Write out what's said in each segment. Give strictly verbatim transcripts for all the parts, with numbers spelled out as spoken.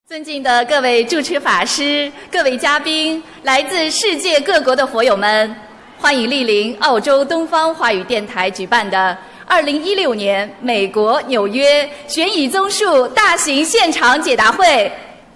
尊敬的各位主持法师、各位嘉宾、来自世界各国的佛友们，欢迎莅临澳洲东方华语电台举办的二零一六年美国纽约悬疑综述大型现场解答会。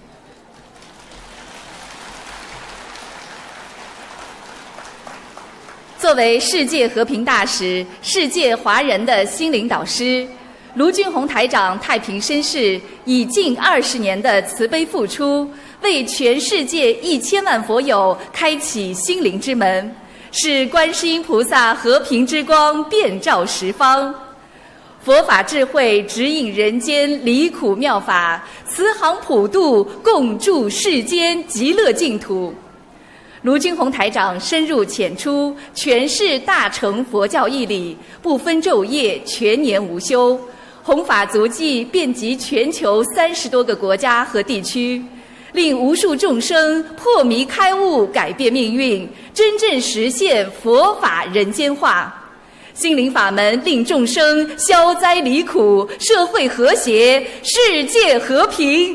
作为世界和平大使、世界华人的心灵导师，卢军宏台长太平绅士以近二十年的慈悲付出，为全世界一千万佛友开启心灵之门，使观世音菩萨和平之光遍照十方。佛法智慧指引人间离苦妙法，慈航普渡，共筑世间极乐净土。卢军宏台长深入浅出，诠释大乘佛教义理，不分昼夜，全年无休。弘法足迹遍及全球三十多个国家和地区，令无数众生破迷开悟，改变命运，真正实现佛法人间化。心灵法门令众生消灾离苦，社会和谐，世界和平。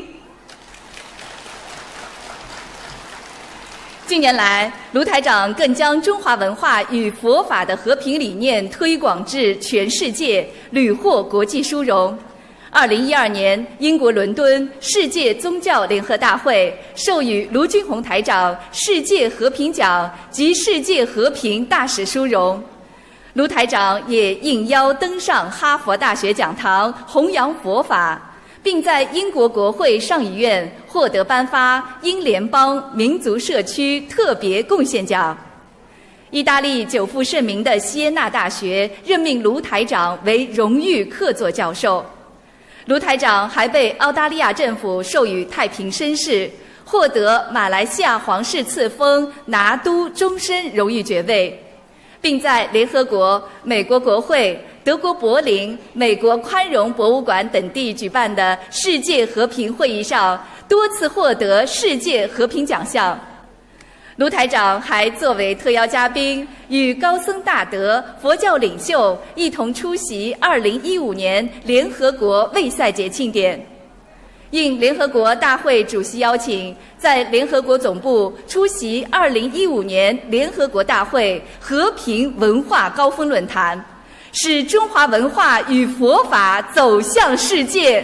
近年来，卢台长更将中华文化与佛法的和平理念推广至全世界，屡获国际殊荣。二零一二年，英国伦敦世界宗教联合大会授予卢军宏台长世界和平奖及世界和平大使殊荣。卢台长也应邀登上哈佛大学讲堂，弘扬佛法，并在英国国会上议院获得颁发英联邦民族社区特别贡献奖。意大利久负盛名的锡耶纳大学任命卢台长为荣誉客座教授。卢台长还被澳大利亚政府授予太平绅士，获得马来西亚皇室赐封拿督终身荣誉爵位，并在联合国、美国国会、德国柏林、美国宽容博物馆等地举办的世界和平会议上多次获得世界和平奖项。卢台长还作为特邀嘉宾，与高僧大德、佛教领袖一同出席二零一五年联合国卫赛节庆典。应联合国大会主席邀请，在联合国总部出席二零一五年联合国大会和平文化高峰论坛，使中华文化与佛法走向世界。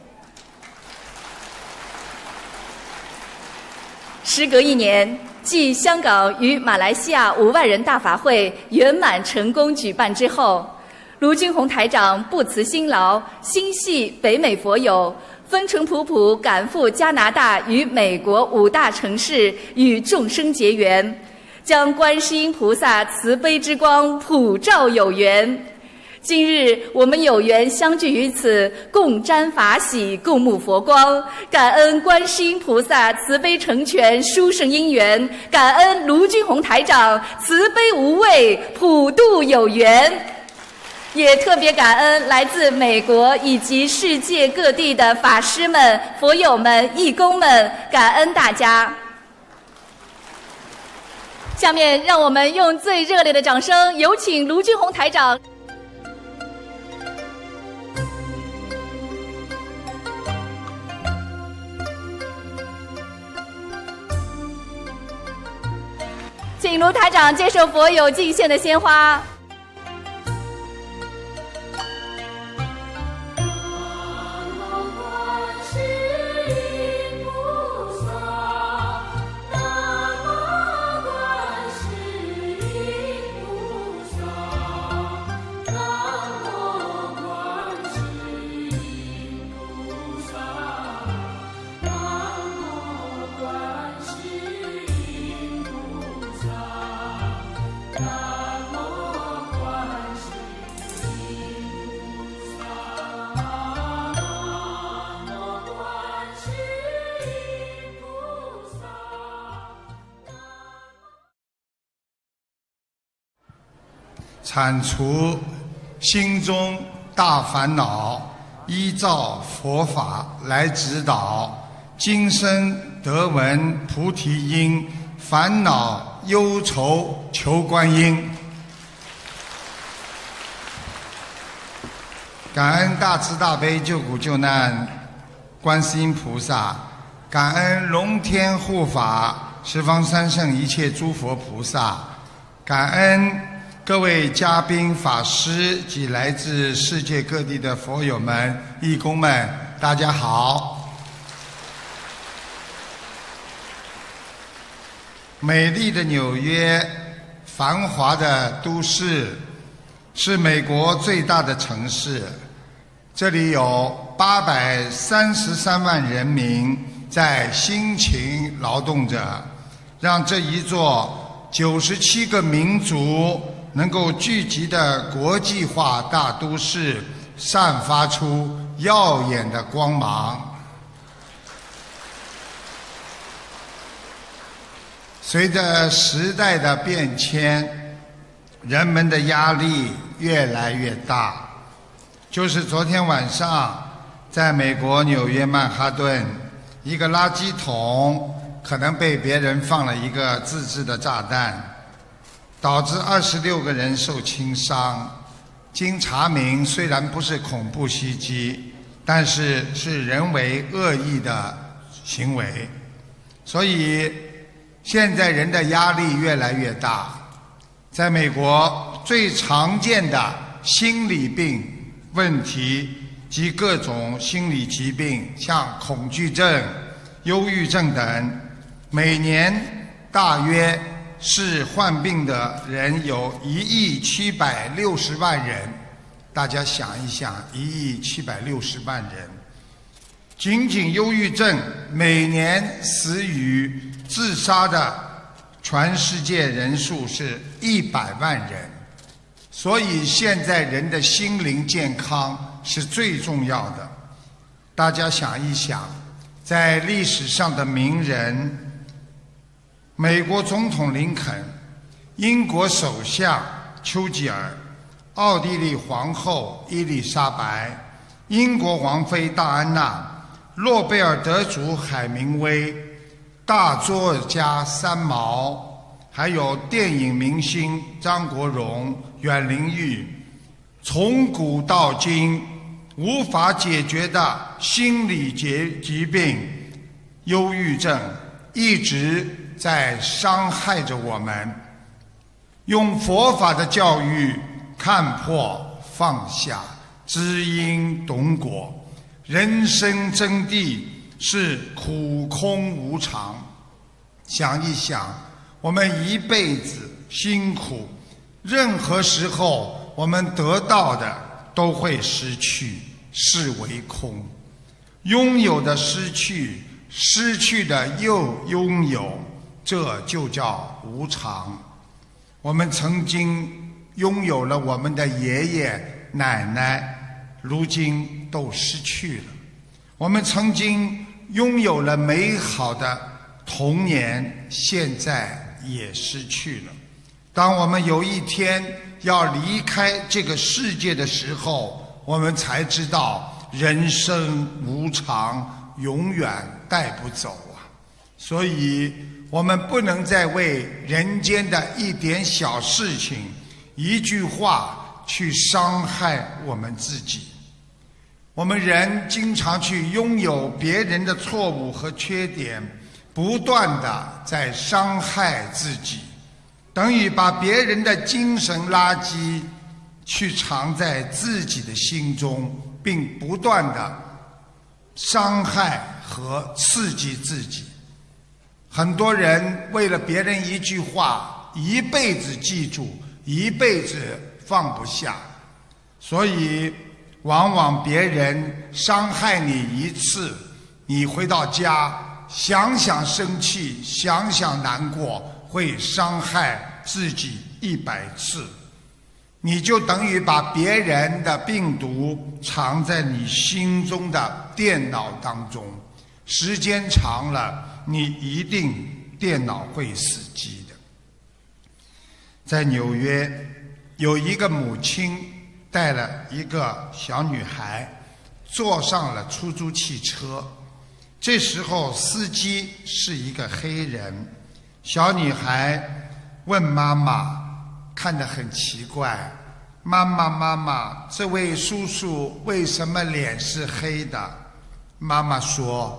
时隔一年，继香港与马来西亚五万人大法会圆满成功举办之后，卢军宏台长不辞辛劳，心系北美佛友，风尘仆仆赶赴加拿大与美国五大城市与众生结缘，将观世音菩萨慈悲之光普照有缘。今日我们有缘相聚于此，共沾法喜，共沐佛光，感恩观世音菩萨慈悲成全殊胜因缘，感恩卢军宏台长慈悲无畏，普渡有缘。也特别感恩来自美国以及世界各地的法师们、佛友们、义工们，感恩大家。下面让我们用最热烈的掌声，有请卢军宏台长。请卢台长接受佛友敬献的鲜花。 铲除心中大烦恼，依照佛法来指导，今生得闻菩提音，烦恼忧愁求观音。感恩大慈大悲救苦救难观世音菩萨， 感恩龙天护法、十方三圣一切诸佛菩萨，感恩各位嘉宾、法师及来自世界各地的佛友们、义工们，大家好。美丽的纽约，繁华的都市，是美国最大的城市。这里有八百三十三万人民在辛勤劳动着，让这一座九十七个民族能够聚集的国际化大都市散发出耀眼的光芒。随着时代的变迁，人们的压力越来越大。就是昨天晚上，在美国纽约曼哈顿，一个垃圾桶可能被别人放了一个自制的炸弹，导致二十六个人受轻伤。经查明，虽然不是恐怖袭击，但是是人为恶意的行为。所以现在人的压力越来越大。在美国，最常见的心理病问题及各种心理疾病，像恐惧症、忧郁症等，每年大约是患病的人有一亿七百六十万人。大家想一想，一亿七百六十万人，仅仅忧郁症每年死于自杀的全世界人数是一百万人。所以现在人的心灵健康是最重要的。大家想一想，在历史上的名人，美国总统林肯、英国首相丘吉尔、奥地利皇后伊丽莎白、英国王妃戴安娜、诺贝尔得主海明威、大作家三毛，还有电影明星张国荣、阮玲玉，从古到今无法解决的心理疾疾病忧郁症，一直在伤害着我们。用佛法的教育看破放下，知因懂果。人生真谛是苦空无常。想一想，我们一辈子辛苦，任何时候我们得到的都会失去，是为空。拥有的失去，失去的又拥有，这就叫无常。我们曾经拥有了我们的爷爷奶奶，如今都失去了。我们曾经拥有了美好的童年，现在也失去了。当我们有一天要离开这个世界的时候，我们才知道人生无常，永远带不走啊。所以我们不能再为人间的一点小事情、一句话去伤害我们自己。我们人经常去拥有别人的错误和缺点，不断地在伤害自己，等于把别人的精神垃圾去藏在自己的心中，并不断地伤害和刺激自己。很多人为了别人一句话，一辈子记住，一辈子放不下。所以往往别人伤害你一次，你回到家想想生气，想想难过，会伤害自己一百次。你就等于把别人的病毒藏在你心中的电脑当中，时间长了，你一定电脑会死机的。在纽约，有一个母亲带了一个小女孩坐上了出租汽车，这时候司机是一个黑人。小女孩问妈妈，看得很奇怪，妈妈妈妈，这位叔叔为什么脸是黑的？妈妈说，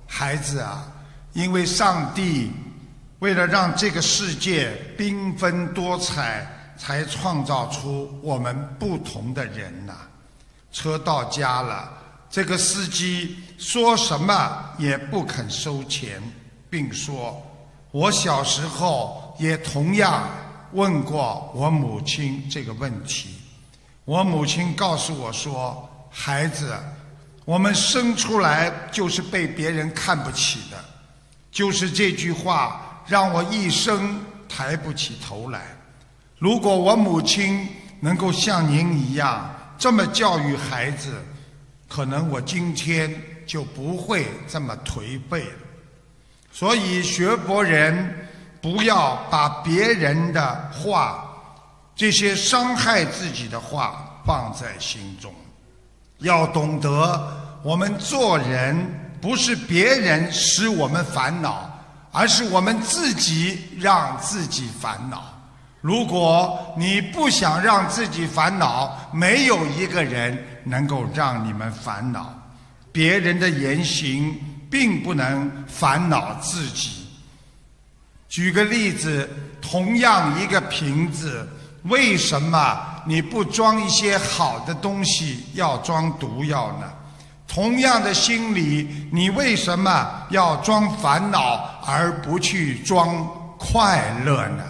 孩子啊，因为上帝为了让这个世界缤纷多彩，才创造出我们不同的人呐、啊。车到家了，这个司机说什么也不肯收钱，并说我小时候也同样问过我母亲这个问题。我母亲告诉我说，孩子，我们生出来就是被别人看不起的，就是这句话让我一生抬不起头来。如果我母亲能够像您一样这么教育孩子，可能我今天就不会这么颓废了。所以学佛人不要把别人的话，这些伤害自己的话放在心中，要懂得我们做人不是别人使我们烦恼，而是我们自己让自己烦恼。如果你不想让自己烦恼，没有一个人能够让你们烦恼。别人的言行并不能烦恼自己。举个例子，同样一个瓶子，为什么你不装一些好的东西，要装毒药呢？同样的心理，你为什么要装烦恼而不去装快乐呢？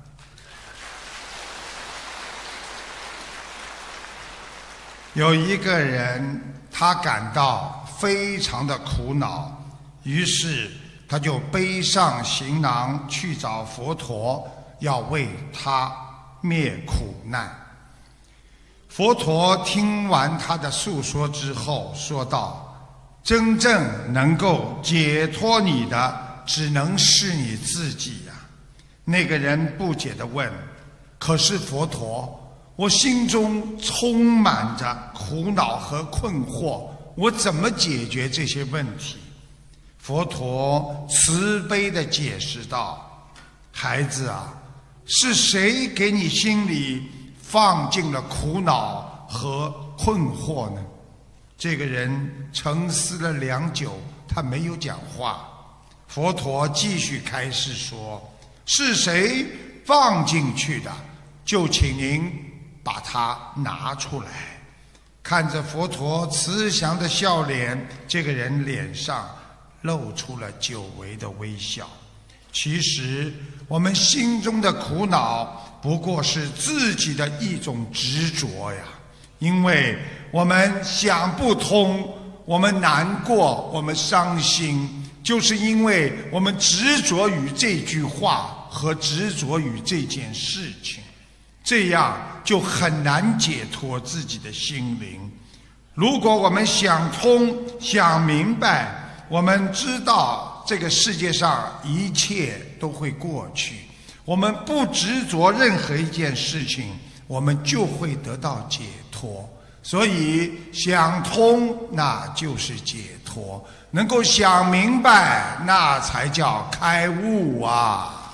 有一个人，他感到非常的苦恼，于是他就背上行囊去找佛陀，要为他灭苦难。佛陀听完他的诉说之后说道，真正能够解脱你的只能是你自己呀、啊。那个人不解地问，可是佛陀，我心中充满着苦恼和困惑，我怎么解决这些问题？佛陀慈悲地解释道，孩子啊，是谁给你心里放进了苦恼和困惑呢？这个人沉思了良久，他没有讲话。佛陀继续开示说，是谁放进去的，就请您把它拿出来。看着佛陀慈祥的笑脸，这个人脸上露出了久违的微笑。其实我们心中的苦恼不过是自己的一种执着呀，因为我们想不通，我们难过，我们伤心，就是因为我们执着于这句话和执着于这件事情，这样就很难解脱自己的心灵。如果我们想通想明白，我们知道这个世界上一切都会过去，我们不执着任何一件事情，我们就会得到解脱。所以想通那就是解脱，能够想明白那才叫开悟啊。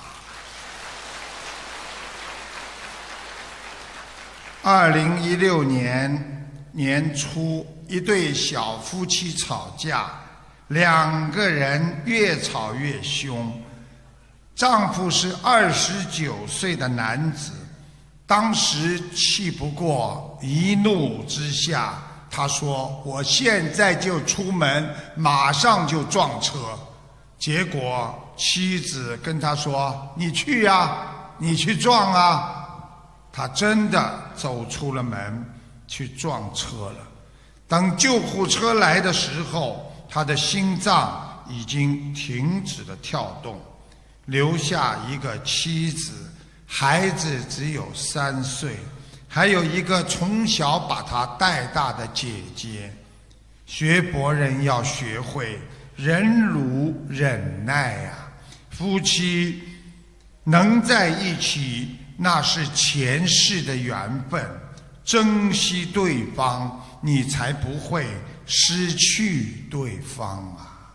二零一六年年初，一对小夫妻吵架，两个人越吵越凶。丈夫是二十九岁的男子，当时气不过，一怒之下，他说：“我现在就出门，马上就撞车。”结果妻子跟他说：“你去呀，你去撞啊。”他真的走出了门，去撞车了。当救护车来的时候，他的心脏已经停止了跳动，留下一个妻子，孩子只有三岁，还有一个从小把他带大的姐姐。学佛人要学会忍辱忍耐啊，夫妻能在一起，那是前世的缘分，珍惜对方，你才不会失去对方啊。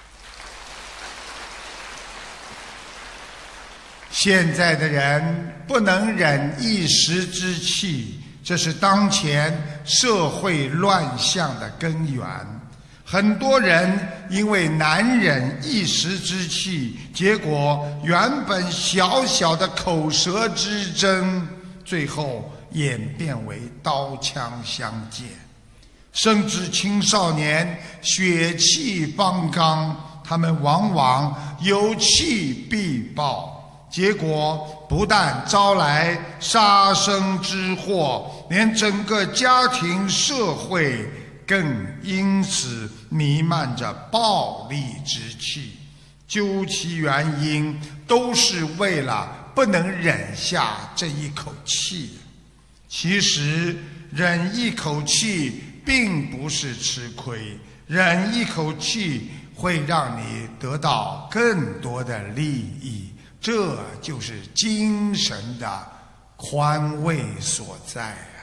现在的人不能忍一时之气，这是当前社会乱象的根源。 很多人因为难忍一时之气，结果原本小小的口舌之争，最后演变为刀枪相见。甚至青少年血气方刚，他们往往有气必爆，结果不但招来杀生之祸，连整个家庭社会更因此弥漫着暴力之气。究其原因，都是为了不能忍下这一口气。其实忍一口气并不是吃亏，忍一口气会让你得到更多的利益，这就是精神的宽慰所在啊。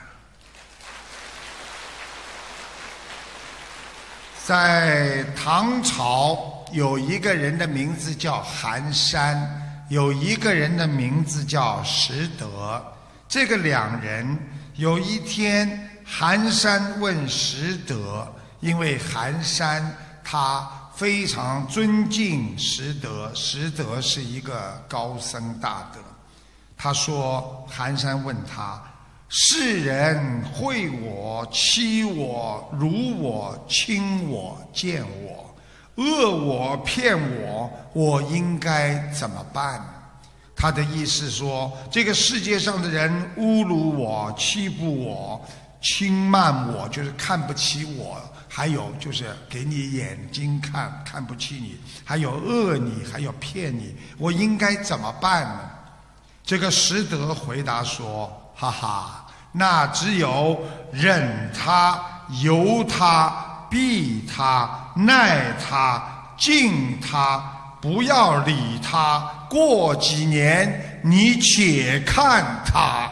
在唐朝有一个人的名字叫寒山，有一个人的名字叫石德。这个两人有一天，寒山问石德，因为寒山他非常尊敬石德，石德是一个高僧大德。他说，寒山问他，世人会我、欺我、辱我、轻我、贱我、恶我、骗我，我应该怎么办？他的意思说，这个世界上的人侮辱我、欺负我、轻慢我，就是看不起我，还有就是给你眼睛看，看不起你，还有恶你，还有骗你，我应该怎么办呢？这个石德回答说，哈哈，那只有忍他、由他、避他、耐他、敬他，不要理他，过几年你且看他。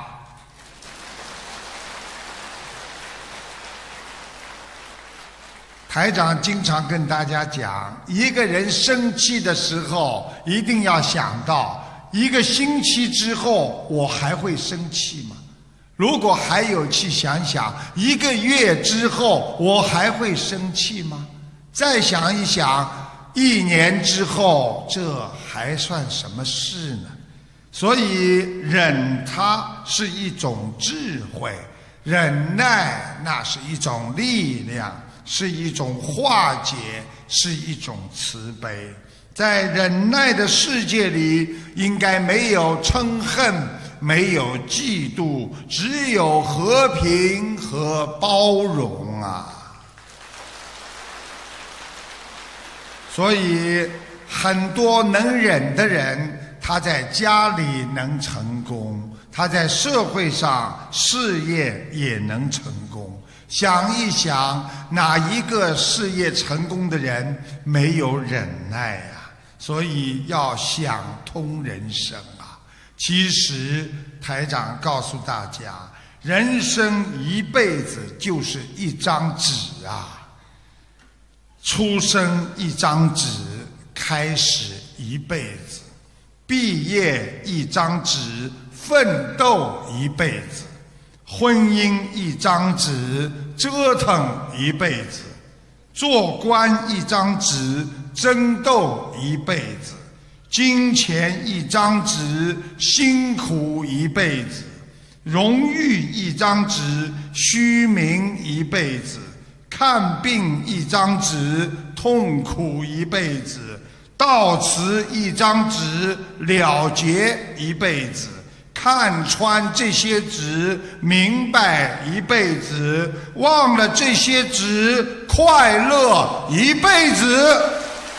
台长经常跟大家讲，一个人生气的时候，一定要想到一个星期之后我还会生气吗？如果还有气，想想一个月之后我还会生气吗？再想一想，一年之后，这还算什么事呢？所以忍它是一种智慧，忍耐那是一种力量，是一种化解，是一种慈悲。在忍耐的世界里，应该没有嗔恨，没有嫉妒，只有和平和包容啊。所以很多能忍的人，他在家里能成功，他在社会上事业也能成功。想一想，哪一个事业成功的人没有忍耐啊？所以要想通人生啊。其实台长告诉大家，人生一辈子就是一张纸啊，出生一张纸，开始一辈子，毕业一张纸，奋斗一辈子，婚姻一张纸，折腾一辈子，做官一张纸，争斗一辈子，金钱一张纸，辛苦一辈子，荣誉一张纸，虚名一辈子，看病一张纸，痛苦一辈子，到此一张纸，了结一辈子，看穿这些纸，明白一辈子，忘了这些纸，快乐一辈子。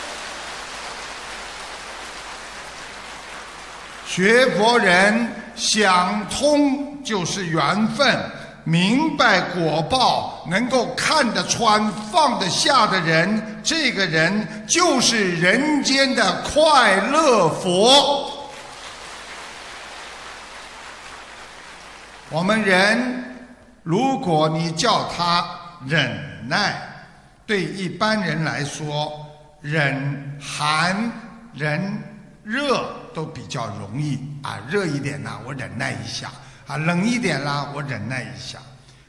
学佛人想通就是缘分，明白果报，能够看得穿放得下的人，这个人就是人间的快乐佛。我们人，如果你叫他忍耐，对一般人来说，忍寒、忍热都比较容易啊，热一点啦，我忍耐一下；啊，冷一点啦，我忍耐一下。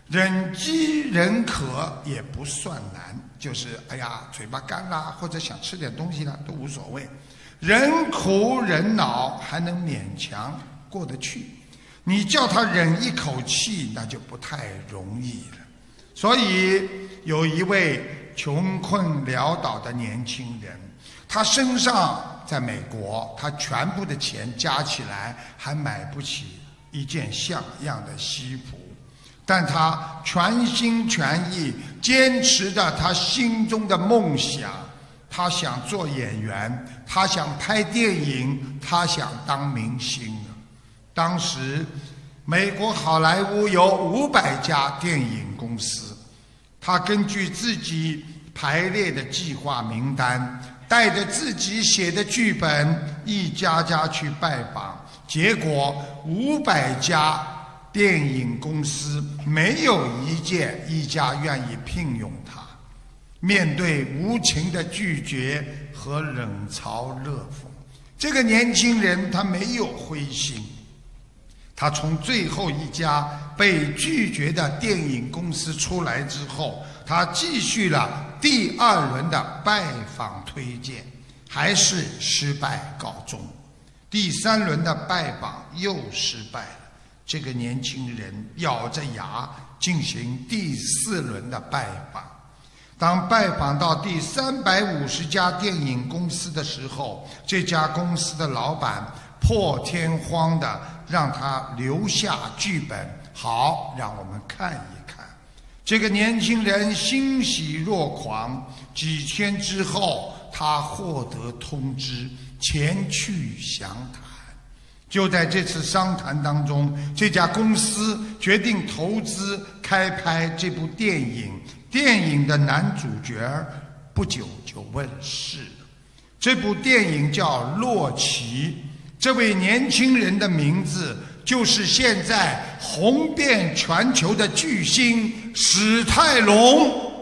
忍饥忍渴也不算难，就是哎呀嘴巴干啦，或者想吃点东西啦都无所谓。忍苦忍恼还能勉强过得去，你叫他忍一口气那就不太容易了。所以有一位穷困潦倒的年轻人，他身上在美国他全部的钱加起来还买不起一件像样的西服，但他全心全意坚持着他心中的梦想，他想做演员，他想拍电影，他想当明星。当时美国好莱坞有五百家电影公司，他根据自己排列的计划名单，带着自己写的剧本一家家去拜访，结果五百家电影公司没有一件一家愿意聘用他。面对无情的拒绝和冷嘲热讽，这个年轻人他没有灰心，他从最后一家被拒绝的电影公司出来之后，他继续了第二轮的拜访推荐，还是失败告终。第三轮的拜访又失败了，这个年轻人咬着牙进行第四轮的拜访。当拜访到第三百五十家电影公司的时候，这家公司的老板破天荒地让他留下剧本，好让我们看一看。这个年轻人欣喜若狂，几天之后他获得通知，前去详谈。就在这次商谈当中，这家公司决定投资开拍这部电影，电影的男主角不久就问世了。这部电影叫《洛奇》，这位年轻人的名字就是现在红遍全球的巨星史泰龙。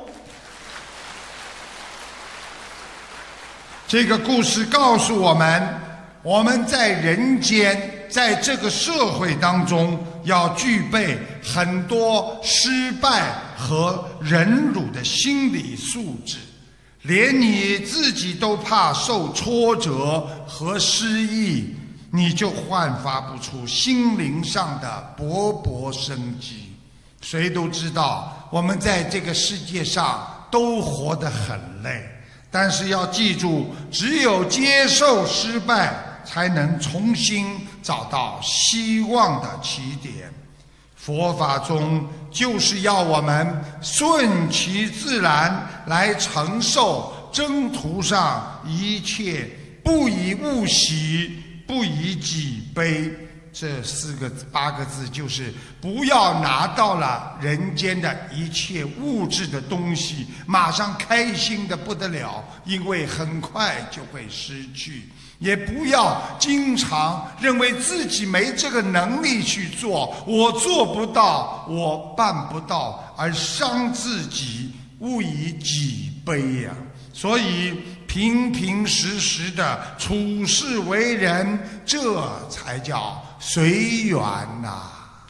这个故事告诉我们，我们在人间，在这个社会当中，要具备很多失败和忍辱的心理素质。连你自己都怕受挫折和失意，你就焕发不出心灵上的勃勃生机。谁都知道，我们在这个世界上都活得很累，但是要记住，只有接受失败，才能重新找到希望的起点。佛法中就是要我们顺其自然来承受征途上一切，不以物喜，不以己悲。这四个八个字就是不要拿到了人间的一切物质的东西马上开心的不得了，因为很快就会失去。也不要经常认为自己没这个能力去做，我做不到，我办不到，而伤自己，勿以己悲呀、啊。所以平平实实的处事为人，这才叫随缘呐、啊。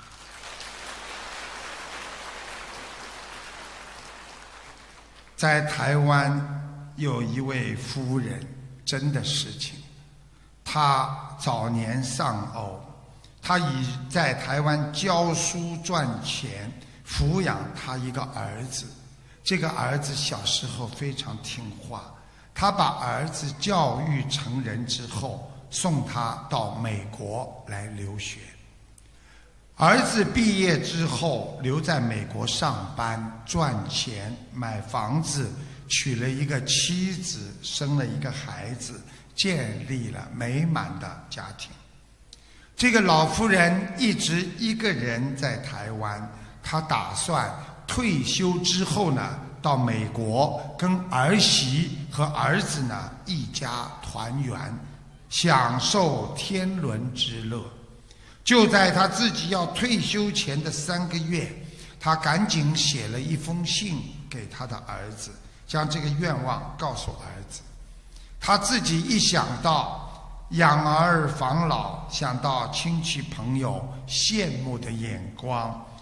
在台湾有一位夫人，真的事情，她早年丧偶，她以在台湾教书赚钱，抚养她一个儿子。这个儿子小时候非常听话，他把儿子教育成人之后，送他到美国来留学。儿子毕业之后留在美国上班赚钱，买房子，娶了一个妻子，生了一个孩子，建立了美满的家庭。这个老夫人一直一个人在台湾，她打算退休之后呢，到美国跟儿媳和儿子呢一家团圆，享受天伦之乐。就在他自己要退休前的三个月，他赶紧写了一封信给他的儿子，将这个愿望告诉儿子。他自己一想到养儿防老，想到亲戚朋友羡慕的眼光，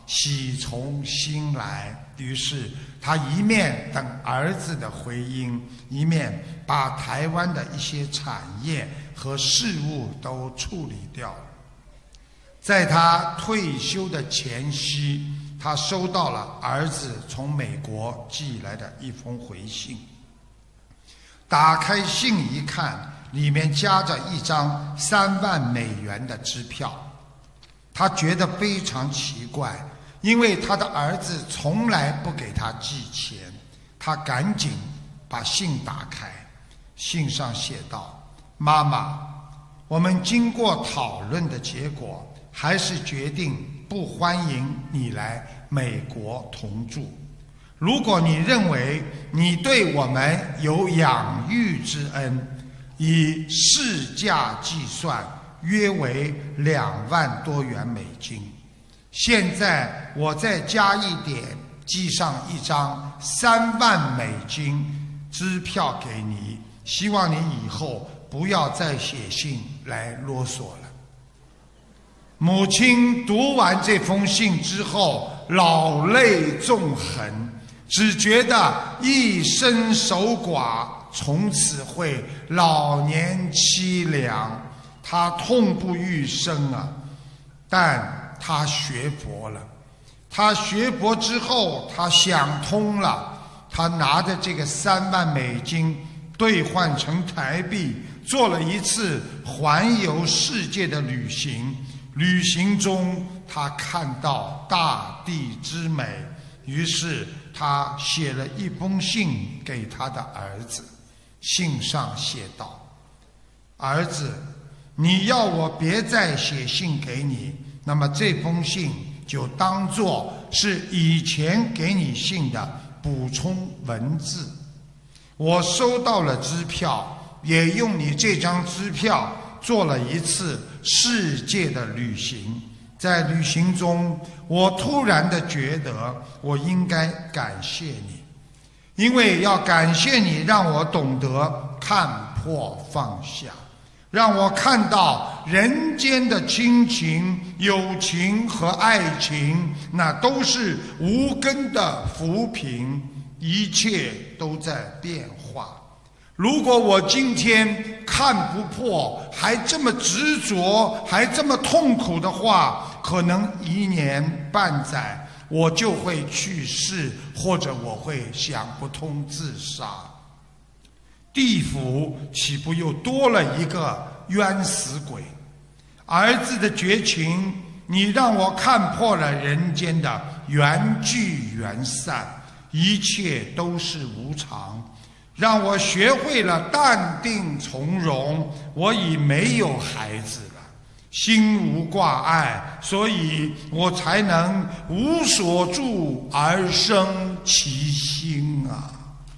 喜从心来。于是他一面等儿子的回音，一面把台湾的一些产业和事务都处理掉了。在他退休的前夕，他收到了儿子从美国寄来的一封回信。打开信一看，里面夹着一张三万美元的支票。他觉得非常奇怪，因为他的儿子从来不给他寄钱。他赶紧把信打开，信上写道：妈妈，我们经过讨论的结果，还是决定不欢迎你来美国同住。如果你认为你对我们有养育之恩，以市价计算约为两万多元美金。现在我再加一点，寄上一张三万美金支票给你，希望你以后不要再写信来啰嗦了。母亲读完这封信之后，老泪纵横，只觉得一生守寡，从此会老年凄凉，她痛不欲生啊！但她学佛了，她学佛之后，她想通了，她拿着这个三万美金兑换成台币，做了一次环游世界的旅行。旅行中，他看到大地之美，于是他写了一封信给他的儿子。信上写道：儿子，你要我别再写信给你，那么这封信就当作是以前给你信的补充文字。我收到了支票，也用你这张支票做了一次世界的旅行。在旅行中，我突然的觉得我应该感谢你，因为要感谢你让我懂得看破放下，让我看到人间的亲情、友情和爱情，那都是无根的浮萍，一切都在变化。如果我今天看不破，还这么执着，还这么痛苦的话，可能一年半载我就会去世，或者我会想不通自杀。地府岂不又多了一个冤死鬼？儿子的绝情，你让我看破了人间的缘聚缘散，一切都是无常，让我学会了淡定从容。我已没有孩子了，心无挂碍，所以我才能无所住而生其心啊！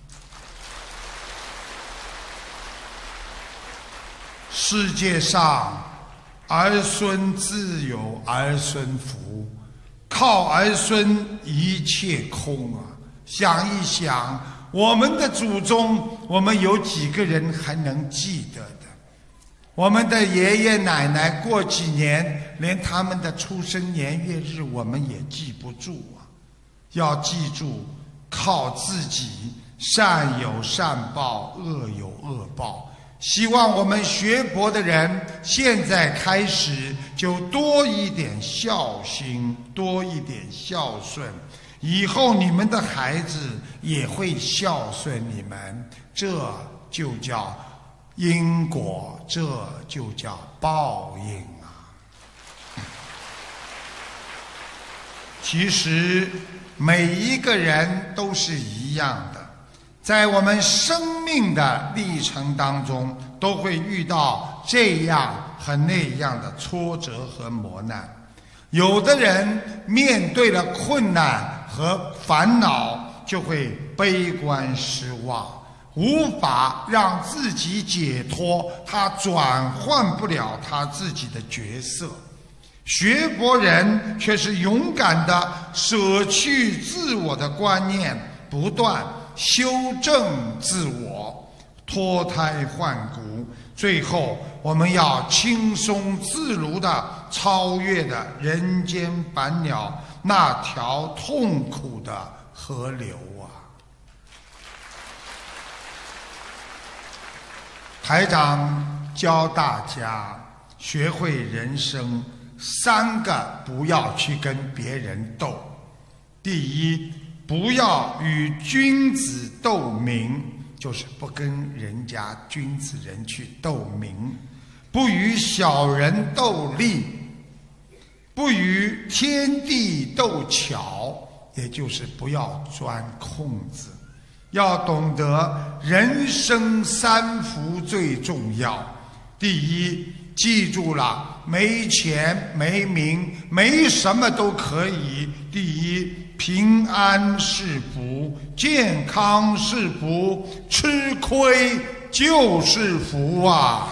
世界上儿孙自有儿孙福，靠儿孙一切空啊！想一想，我们的祖宗，我们有几个人还能记得的？我们的爷爷奶奶过几年，连他们的出生年月日我们也记不住啊！要记住，靠自己，善有善报，恶有恶报。希望我们学佛的人现在开始就多一点孝心，多一点孝顺，以后你们的孩子也会孝顺你们，这就叫因果，这就叫报应啊！其实每一个人都是一样的，在我们生命的历程当中，都会遇到这样和那样的挫折和磨难。有的人面对了困难和烦恼，就会悲观失望，无法让自己解脱，他转换不了他自己的角色。学佛人却是勇敢地舍去自我的观念，不断修正自我，脱胎换骨，最后我们要轻松自如地超越的人间烦恼， 那条痛苦的河流啊！台长教大家学会人生三个不要去跟别人斗。第一，不要与君子斗名，就是不跟人家君子人去斗名；不与小人斗利；不与天地斗巧，也就是不要钻空子。要懂得人生三福最重要。第一，记住了，没钱没名没什么都可以。第一，平安是福，健康是福，吃亏就是福啊！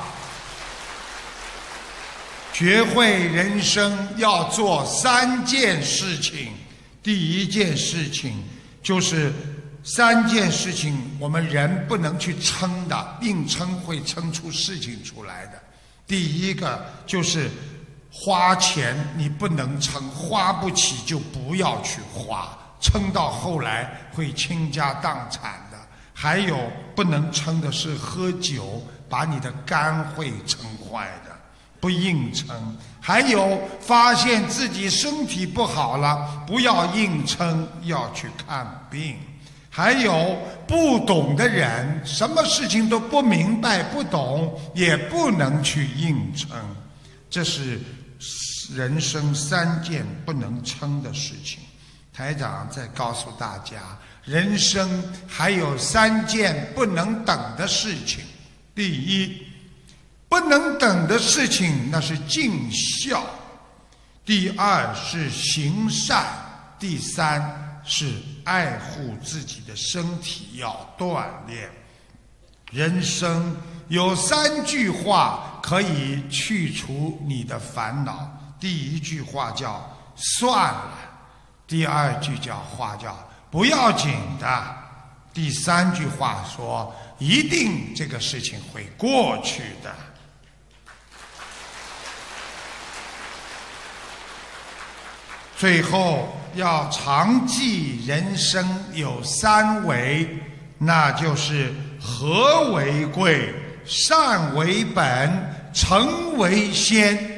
学会人生要做三件事情。第一件事情就是三件事情我们人不能去撑的，硬撑会撑出事情出来的。第一个就是花钱，你不能撑，花不起就不要去花，撑到后来会倾家荡产的。还有不能撑的是喝酒，把你的肝会撑坏的，不硬撑。还有发现自己身体不好了，不要硬撑，要去看病。还有不懂的人，什么事情都不明白不懂，也不能去硬撑。这是人生三件不能撑的事情。台长再告诉大家，人生还有三件不能等的事情。第一，不能等的事情那是尽孝；第二是行善；第三是爱护自己的身体，要锻炼。人生有三句话可以去除你的烦恼。第一句话叫算了，第二句叫话叫不要紧的，第三句话说一定这个事情会过去的。最后要常记人生有三为，那就是和为贵，善为本，诚为先。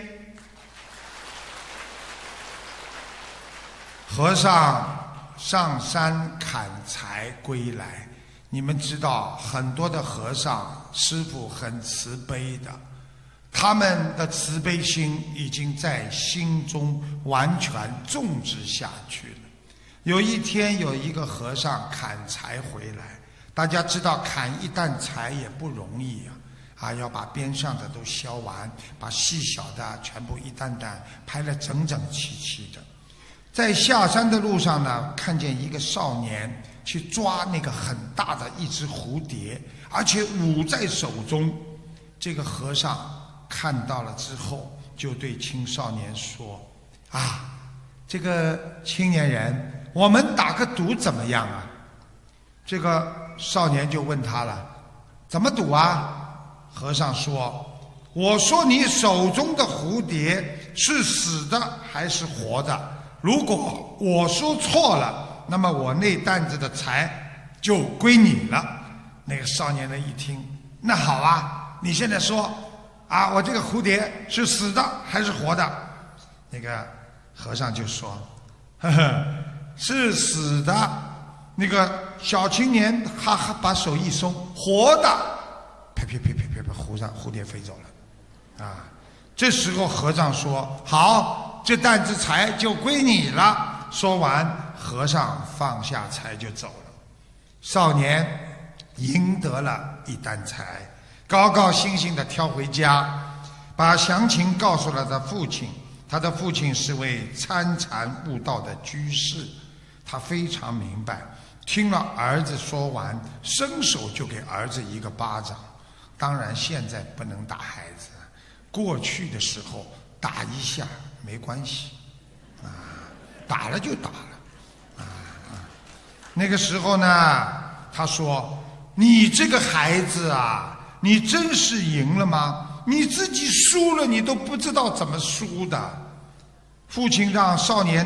和尚上山砍柴归来，你们知道很多的和尚师父很慈悲的，他们的慈悲心已经在心中完全种植下去了。有一天有一个和尚砍柴回来，大家知道砍一担柴也不容易啊，啊，要把边上的都削完，把细小的全部一担担排得整整齐齐的。在下山的路上呢，看见一个少年去抓那个很大的一只蝴蝶，而且捂在手中。这个和尚看到了之后，就对青少年说：啊，这个青年人，我们打个赌怎么样啊？这个少年就问他了：怎么赌啊？和尚说：我说你手中的蝴蝶是死的还是活的？如果我说错了，那么我那担子的财就归你了。那个少年人一听，那好啊，你现在说啊，我这个蝴蝶是死的还是活的？那个和尚就说：呵呵，是死的。那个小青年哈哈把手一松，活的，啪啪啪啪啪，蝴蝶蝴蝶飞走了。啊，这时候和尚说：好，这担子财就归你了。说完，和尚放下财就走了。少年赢得了一担财，高高兴兴地挑回家，把详情告诉了他父亲。他的父亲是位参禅悟道的居士，他非常明白，听了儿子说完，伸手就给儿子一个巴掌。当然现在不能打孩子，过去的时候打一下没关系啊，打了就打了啊啊。那个时候呢，他说：你这个孩子啊，你真是赢了吗？你自己输了你都不知道怎么输的。父亲让少年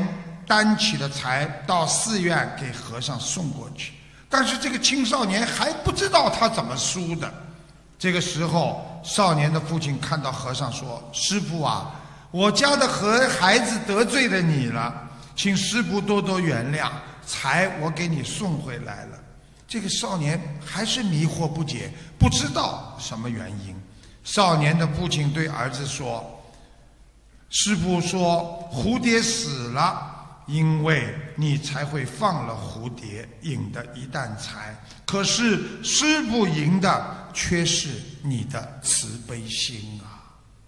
担起了财到寺院给和尚送过去。但是这个青少年还不知道他怎么输的。这个时候，少年的父亲看到和尚说：“师父啊，我家的和孩子得罪了你了，请师父多多原谅，财我给你送回来了。”这个少年还是迷惑不解，不知道什么原因。少年的父亲对儿子说：“师父说蝴蝶死了，因为你才会放了蝴蝶，赢得一担财。可是师父赢的却是你的慈悲心啊！”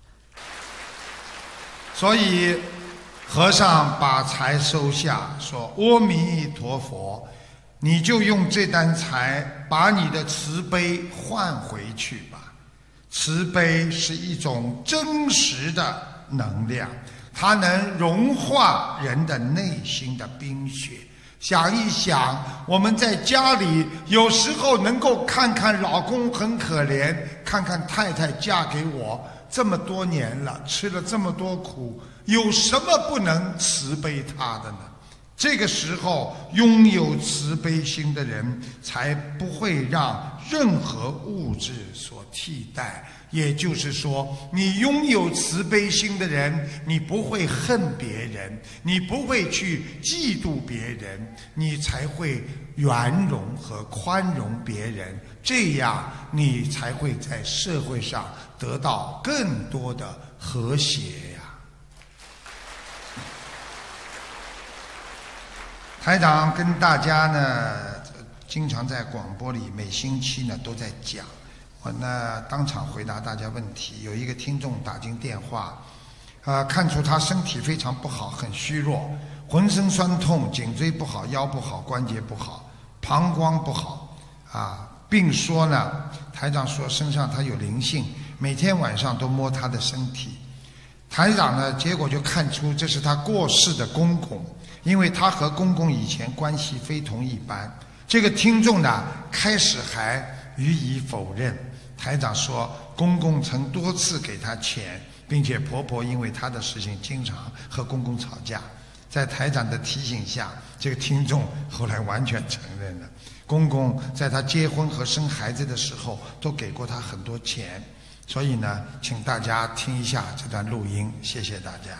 所以和尚把财收下，说：“阿弥陀佛，你就用这担财把你的慈悲换回去吧。慈悲是一种真实的能量，它能融化人的内心的冰雪。想一想，我们在家里有时候能够看看老公很可怜，看看太太嫁给我这么多年了，吃了这么多苦，有什么不能慈悲他的呢？这个时候，拥有慈悲心的人才不会让任何物质所替代。也就是说，你拥有慈悲心的人，你不会恨别人，你不会去嫉妒别人，你才会圆融和宽容别人，这样你才会在社会上得到更多的和谐呀。台长跟大家呢，经常在广播里每星期呢都在讲。我呢当场回答大家问题。有一个听众打进电话，啊、呃，看出他身体非常不好，很虚弱，浑身酸痛，颈椎不好，腰不好，关节不好，膀胱不好，啊，并说呢，台长说身上他有灵性，每天晚上都摸他的身体。台长呢，结果就看出这是他过世的公公，因为他和公公以前关系非同一般。这个听众呢，开始还予以否认。台长说，公公曾多次给他钱，并且婆婆因为他的事情经常和公公吵架。在台长的提醒下，这个听众后来完全承认了，公公在他结婚和生孩子的时候都给过他很多钱。所以呢，请大家听一下这段录音，谢谢大家。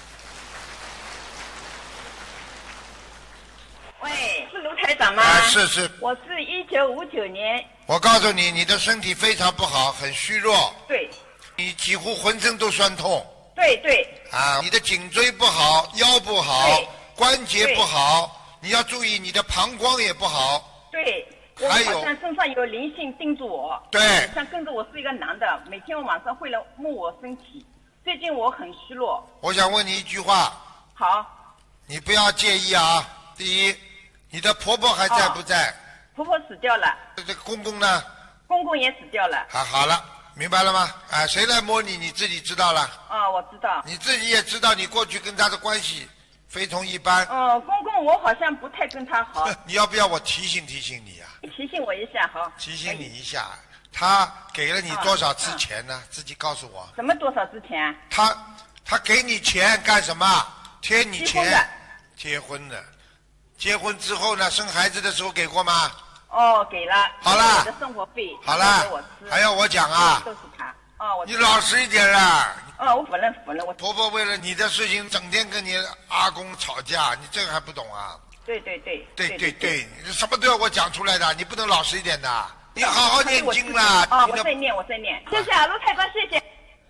喂，是卢台长吗？ 啊，是是。 我是一九五九年。 我告诉你，你的身体非常不好，很虚弱。 对。 你几乎浑身都酸痛。 对对。 啊，你的颈椎不好，腰不好，关节不好，你要注意你的膀胱也不好。 对。我好像身上有灵性盯住我， 对， 像跟着我是一个男的，每天晚上会来摸我身体。最近我很虚弱。 我想问你一句话。 好。 你不要介意啊。第一，你的婆婆还在不在？ 哦、婆婆死掉了。 这个公公呢？ 公公也死掉了。 好，好了，明白了吗？啊，谁来摸你，你自己知道了。 啊、哦，我知道。 你自己也知道，你过去跟他的关系非同一般。 哦，公公，我好像不太跟他好。 你要不要我提醒提醒你啊？ 提醒我一下好。 提醒你一下，他给了你多少次钱呢？啊、自己告诉我。 什么多少之前？ 他他给你钱干什么？贴你钱。 结婚的。 结婚的。结婚之后呢？生孩子的时候给过吗？ 哦，给了。 好了。 我的生活费。 好了。 给我吃。 还要我讲啊？ 都是他。哦，我。 你老实一点啊！ 哦，我否认否认我。 婆婆为了你的事情，整天跟你阿公吵架，你这个还不懂啊？ 对对对。 对对对，你什么都要我讲出来的，你不能老实一点的。你好好念经啦。 哦，我在念，我在念。谢谢啊，卢太官，谢谢。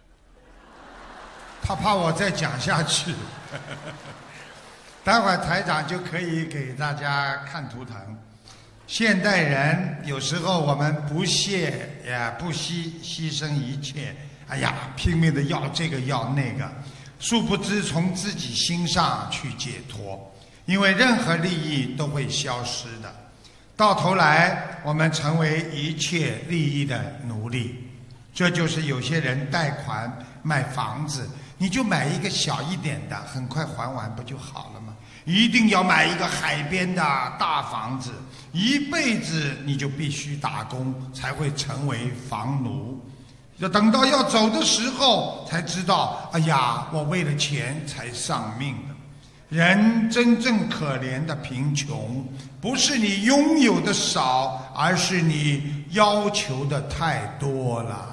他怕我再讲下去。待会儿台长就可以给大家看图腾。现代人有时候我们不懈也不惜牺牲一切，哎呀，拼命的要这个要那个，殊不知从自己心上去解脱，因为任何利益都会消失的。到头来，我们成为一切利益的奴隶。这就是有些人贷款买房子，你就买一个小一点的，很快还完不就好了吗？一定要买一个海边的大房子，一辈子你就必须打工，才会成为房奴。要等到要走的时候才知道，哎呀，我为了钱才丧命的。 人真正可怜的贫穷，不是你拥有的少，而是你要求的太多了。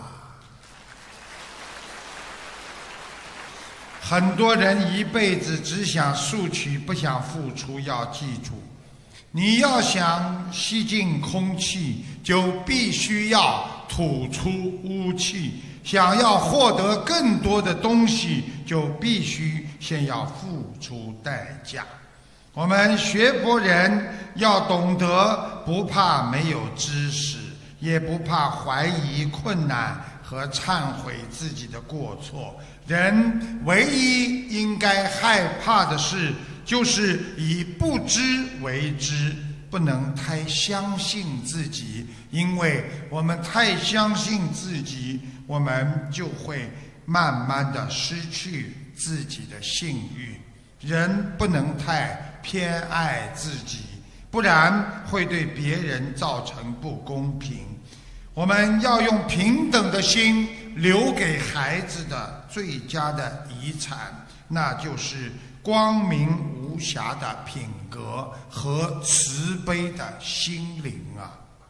很多人一辈子只想索取，不想付出。要记住，你要想吸进空气，就必须要吐出污气。想要获得更多的东西，就必须先要付出代价。我们学佛人要懂得，不怕没有知识，也不怕怀疑困难和忏悔自己的过错。人唯一应该害怕的事，就是以不知为知，不能太相信自己，因为我们太相信自己，我们就会慢慢的失去自己的信誉。人不能太偏爱自己，不然会对别人造成不公平。我们要用平等的心留给孩子的最佳的遗产，那就是光明无瑕的品格和慈悲的心灵啊！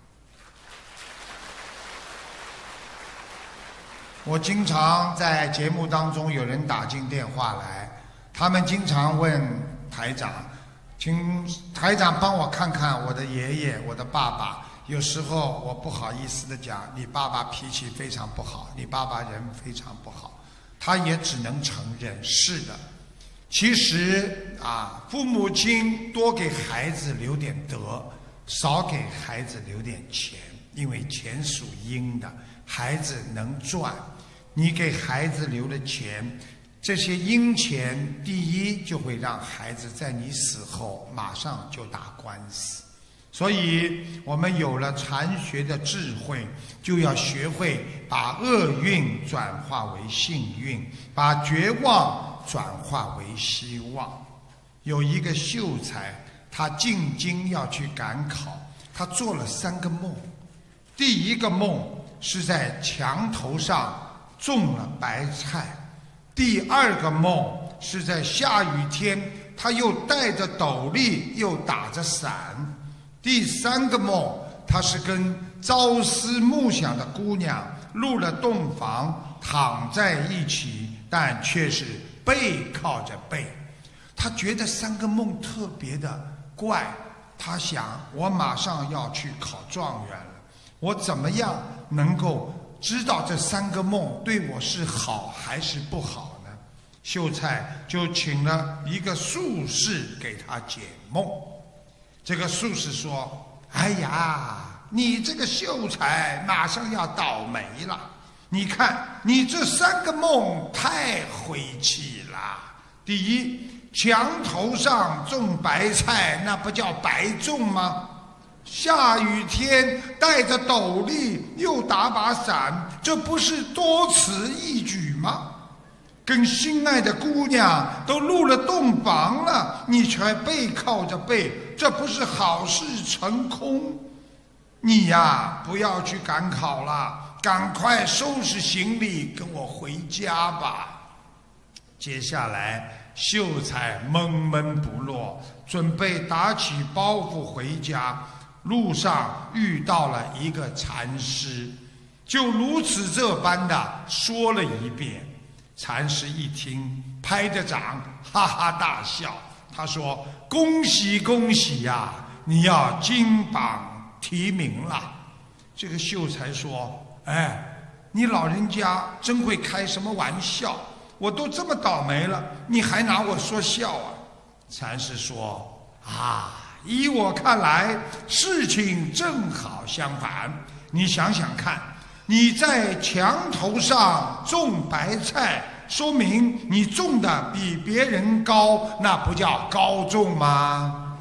我经常在节目当中有人打进电话来，他们经常问台长，请台长帮我看看我的爷爷，我的爸爸。有时候我不好意思的讲，你爸爸脾气非常不好，你爸爸人非常不好。他也只能承认，是的。其实啊，父母亲多给孩子留点德，少给孩子留点钱，因为钱属阴的，孩子能赚。你给孩子留了钱，这些阴钱，第一就会让孩子在你死后马上就打官司。所以我们有了禅学的智慧，就要学会把厄运转化为幸运，把绝望转化为希望。有一个秀才，他进京要去赶考，他做了三个梦。第一个梦是在墙头上种了白菜，第二个梦是在下雨天，他又戴着斗笠又打着伞，第三个梦，他是跟朝思暮想的姑娘入了洞房，躺在一起，但却是背靠着背。他觉得三个梦特别的怪，他想，我马上要去考状元了，我怎么样能够知道这三个梦对我是好还是不好呢？秀才就请了一个术士给他解梦。这个术士说，哎呀，你这个秀才马上要倒霉了，你看你这三个梦太晦气了。第一，墙头上种白菜，那不叫白种吗？下雨天带着斗笠又打把伞，这不是多此一举吗？跟心爱的姑娘都入了洞房了，你却背靠着背，这不是好事成空？你呀，不要去赶考了，赶快收拾行李跟我回家吧。接下来秀才闷闷不乐，准备打起包袱回家，路上遇到了一个禅师，就如此这般的说了一遍。禅师一听，拍着掌，哈哈大笑。他说：“恭喜恭喜呀、啊，你要金榜题名了。”这个秀才说：“哎，你老人家真会开什么玩笑？我都这么倒霉了，你还拿我说笑啊？”禅师说：“啊，依我看来，事情正好相反。你想想看。”你在墙头上种白菜，说明你种的比别人高，那不叫高种吗？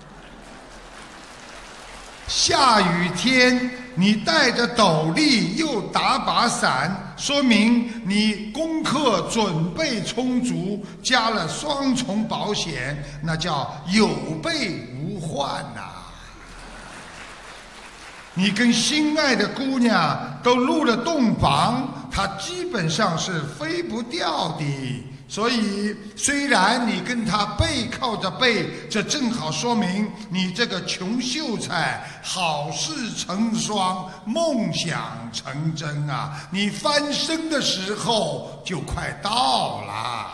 下雨天你带着斗笠又打把伞，说明你功课准备充足，加了双重保险，那叫有备无患呐、啊。你跟心爱的姑娘都入了洞房，她基本上是飞不掉的， 所以，虽然你跟他背靠着背，这正好说明你这个穷秀才好事成双，梦想成真啊！你翻身的时候就快到了。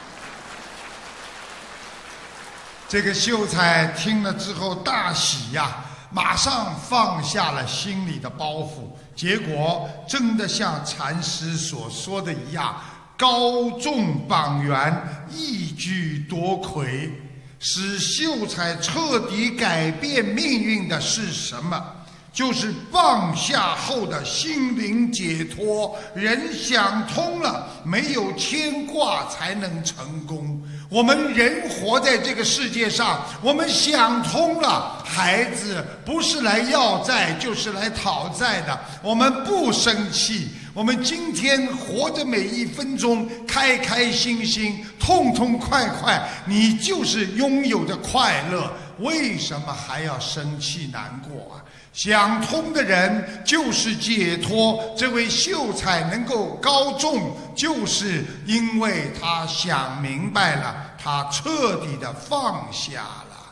这个秀才听了之后大喜呀，马上放下了心里的包袱，结果真的像禅师所说的一样，高中榜元，一举夺魁。使秀才彻底改变命运的是什么？就是放下后的心灵解脱。人想通了，没有牵挂才能成功。我们人活在这个世界上，我们想通了，孩子不是来要债就是来讨债的，我们不生气，我们今天活着每一分钟开开心心，痛痛快快，你就是拥有着快乐，为什么还要生气难过啊？想通的人就是解脱。这位秀才能够高中，就是因为他想明白了，他彻底的放下了。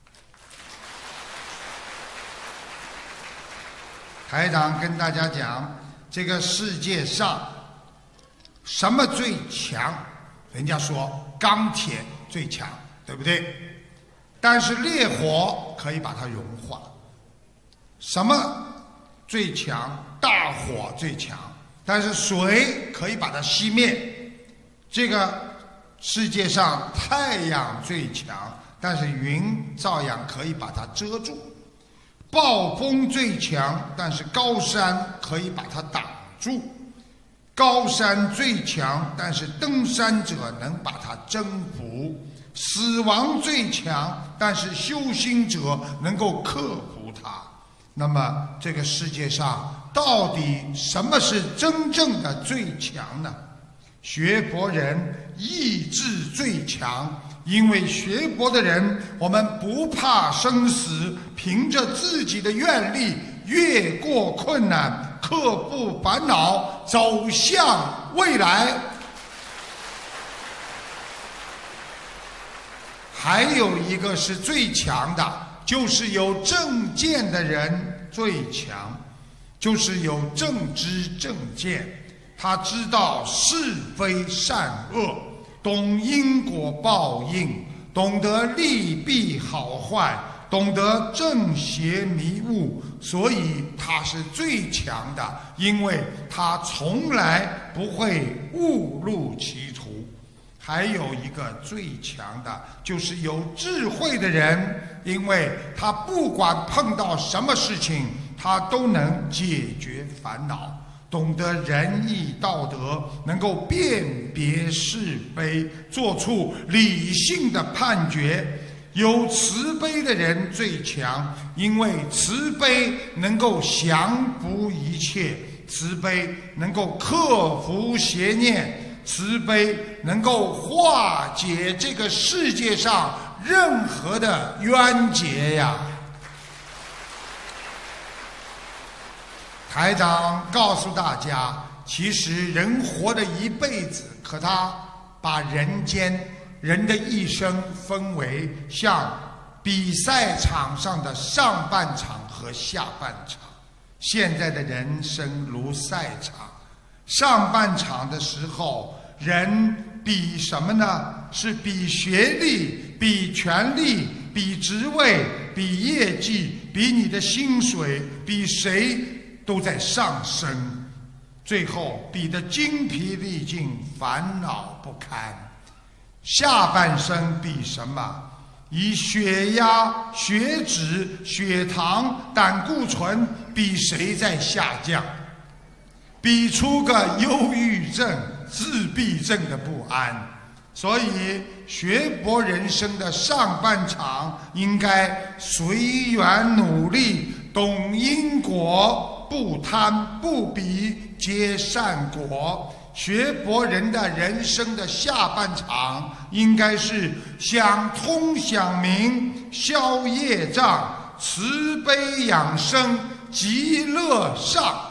台长跟大家讲，这个世界上什么最强？人家说钢铁最强，对不对？但是烈火可以把它融化。什么最强？大火最强，但是水可以把它熄灭。这个世界上太阳最强，但是云照样可以把它遮住。暴风最强，但是高山可以把它挡住。高山最强，但是登山者能把它征服。死亡最强，但是修行者能够克服它。那么这个世界上到底什么是真正的最强呢？学佛人意志最强，因为学佛的人我们不怕生死，凭着自己的愿力越过困难，克服烦恼，走向未来。还有一个是最强的，就是有正见的人最强，就是有正知正见，他知道是非善恶，懂因果报应，懂得利弊好坏，懂得正邪迷雾，所以他是最强的，因为他从来不会误入歧途。还有一个最强的，就是有智慧的人，因为他不管碰到什么事情，他都能解决烦恼，懂得仁义道德，能够辨别是非，做出理性的判决。有慈悲的人最强，因为慈悲能够降服一切，慈悲能够克服邪念，慈悲能够化解这个世界上任何的冤结呀！台长告诉大家，其实人活了一辈子，可他把人间人的一生分为像比赛场上的上半场和下半场。现在的人生如赛场，上半场的时候，人比什么呢？是比学历，比权力，比职位，比业绩，比你的薪水，比谁都在上升，最后比得精疲力尽，烦恼不堪。下半生比什么？以血压、血脂、血糖、胆固醇，比谁在下降，比出个忧郁症、自闭症的不安。所以学佛人生的上半场应该随缘努力，懂因果，不贪不比，皆善果。学佛人的人生的下半场应该是想通想明，消业障，慈悲养生，极乐上。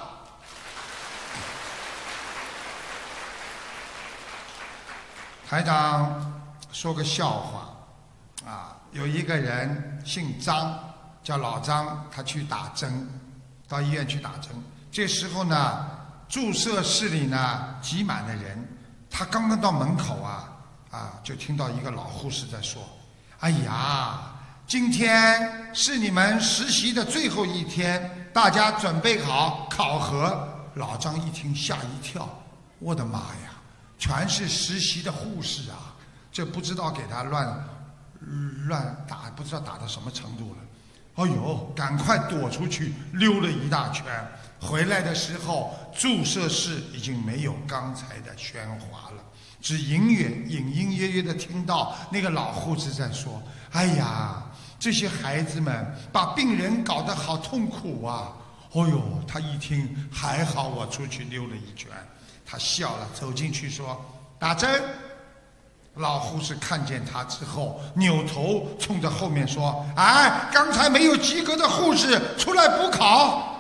台长说个笑话啊，有一个人姓张，叫老张，他去打针，到医院去打针。这时候呢，注射室里呢挤满了人，他刚刚到门口啊啊，就听到一个老护士在说：“哎呀，今天是你们实习的最后一天，大家准备好考核。”老张一听吓一跳，我的妈呀，全是实习的护士啊！这不知道给他乱乱打，不知道打到什么程度了。哎呦，赶快躲出去，溜了一大圈。回来的时候，注射室已经没有刚才的喧哗了，只隐约、隐隐约约的听到那个老护士在说：“哎呀，这些孩子们把病人搞得好痛苦啊！”哦呦，他一听，还好我出去溜了一圈，他笑了，走进去说：“打针。”老护士看见他之后，扭头冲着后面说：“哎，刚才没有及格的护士出来补考。”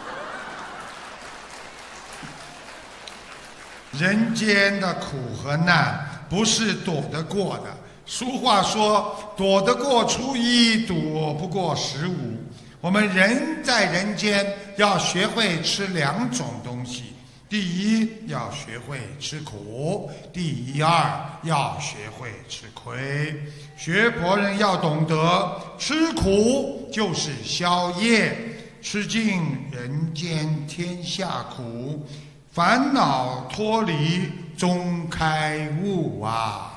人间的苦和难不是躲得过的。俗话说：“躲得过初一，躲不过十五。”我们人在人间要学会吃两种东西。第一，要学会吃苦；第二，要学会吃亏。学佛人要懂得，吃苦就是消业，吃尽人间天下苦，烦恼脱离终开悟啊！